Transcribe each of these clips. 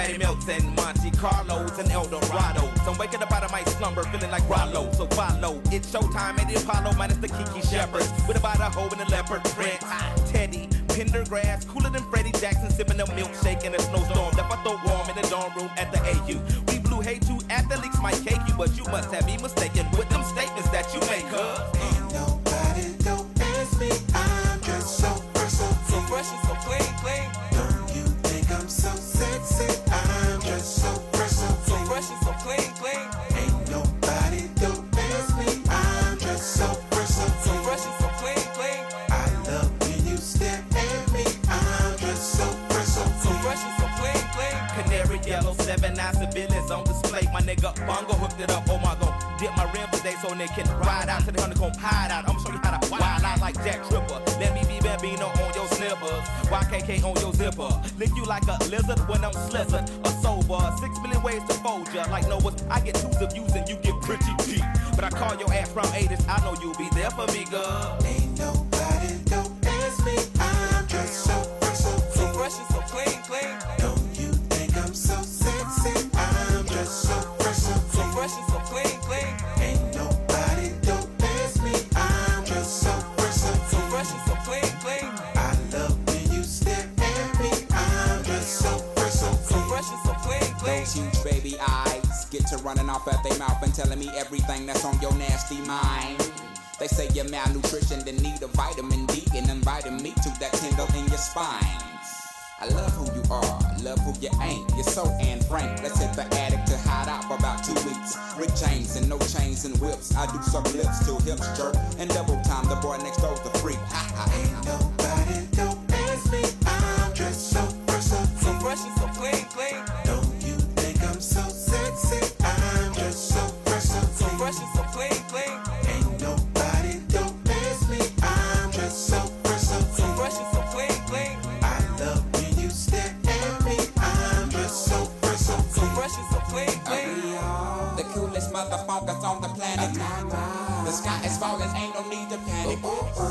Patty Melts and Monte Carlos and Eldorados. I'm waking up out of my slumber feeling like Rollo, so follow. It's showtime at the Apollo minus the Kiki Shepherds. With about a hoe and a leopard print. Teddy, Pendergrass, cooler than Freddie Jackson, sipping a milkshake in a snowstorm. Left my throat warm in the dorm room at the AU. We blew hay to athletes might cake you, but you must have me mistaken with them statements that you make, Ain't nobody don't ask me. I'm just so fresh, so fresh and so clean, clean. Don't you think I'm so sexy? I'm just so fresh, so fresh and so clean, clean. Ain't nobody don't ask me. I'm just so fresh, so fresh and so clean, clean. I love when you stare at me. I'm just so fresh, so fresh and so clean, clean. Canary yellow, 7-9 civilians on display. My nigga Bongo hooked it up. Oh my god, dip my rim today so they can ride out to the honeycomb hide out. I'ma show you how to wild out like Jack Tripper. Let me be Bambino on your slippers, YKK on your zipper. Lick you like a lizard when I'm slizzard or sober. 6 million ways to fold ya. Like Noah, I get twos of views and you get pretty deep. But I call your ass from 80s. I know you'll be there for me, girl. Ain't nobody don't ask me. I'm just so fresh, so fresh and so clean, clean. Don't you think I'm so sexy? I'm just so fresh, so fresh and so clean, clean. Ain't nobody don't ask me. I'm just so fresh, so fresh and so clean, clean. I love when you stare at me. I'm just so fresh, so fresh and so clean, clean. Those huge baby eyes get to running off at their mouth and telling me everything that's on your nasty mind. They say you're malnutrition, then need a vitamin D, and inviting me to that tingle in your spine. I love who you are, love who you ain't. You're so Anne Frank. Let's hit the attic to hide out for about 2 weeks. Rick James and no chains and whips. I do suck lips till hips jerk, and double time the boy next door's the freak. Ha ha. Ain't nobody don't ask me. I'm just so fresh, so fresh and so clean, clean. Don't you think I'm so sexy? I'm just so fresh, so fresh and so clean, clean. Ain't nobody don't ask me. I'm just so fresh, so fresh and so clean, clean. I love when you stare at me. I'm just so fresh, so fresh and so clean, clean. The coolest motherfuckers on the planet. The sky is falling, ain't no need to panic.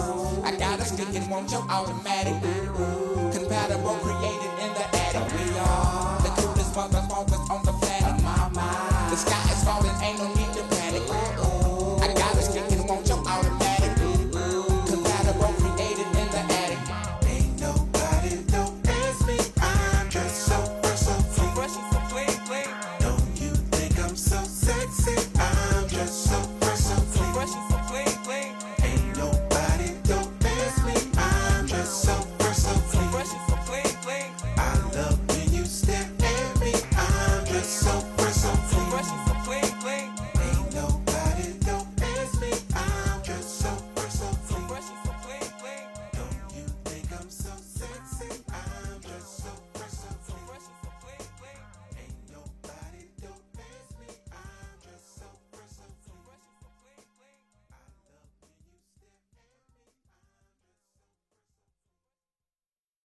I got a stick and want your automatic. Compatible, created in the attic. We are the coolest motherfuckers on the planet. The sky is falling, ain't no need